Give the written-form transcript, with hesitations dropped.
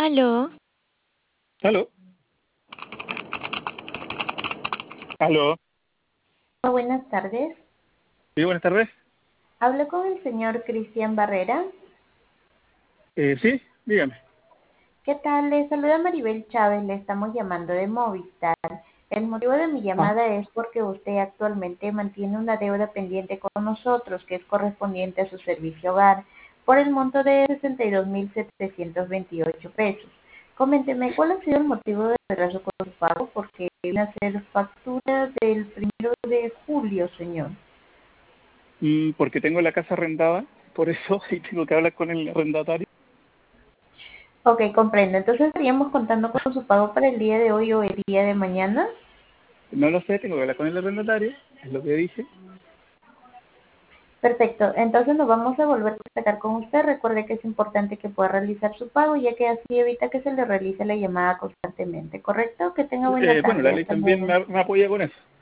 Aló, Aló, aló. Buenas tardes. Sí, buenas tardes. Hablo con el señor Cristian Barrera. Sí, dígame. ¿Qué tal? Le saluda Maribel Chávez. Le estamos llamando de Movistar. El motivo de mi Ah, llamada es porque usted actualmente mantiene una deuda pendiente con nosotros que es correspondiente a su servicio hogar por el monto de 62.728 pesos. Coménteme, ¿cuál ha sido el motivo de retraso con su pago? Porque viene a ser factura del 1 de julio, señor. porque tengo la casa arrendada, por eso, y tengo que hablar con el arrendatario. Ok, comprendo. Entonces estaríamos contando con su pago para el día de hoy o el día de mañana. No lo sé, tengo que hablar con el arrendatario, es lo que dije. Perfecto. Entonces nos vamos a volver a contactar con usted. Recuerde que es importante que pueda realizar su pago, ya que así evita que se le realice la llamada constantemente. ¿Correcto? Que tenga buena Bueno, tarde. la ley Hasta también luego. me apoya con eso.